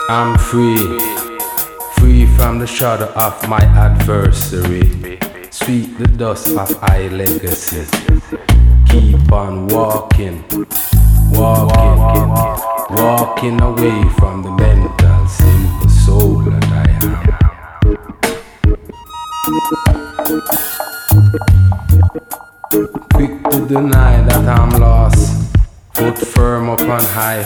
I'm free, free from the shadow of my adversary. Sweep the dust of high legacy. Keep on walking, walking, walking away from the mental, simple soul that I am. Quick to deny that I'm lost, foot firm upon high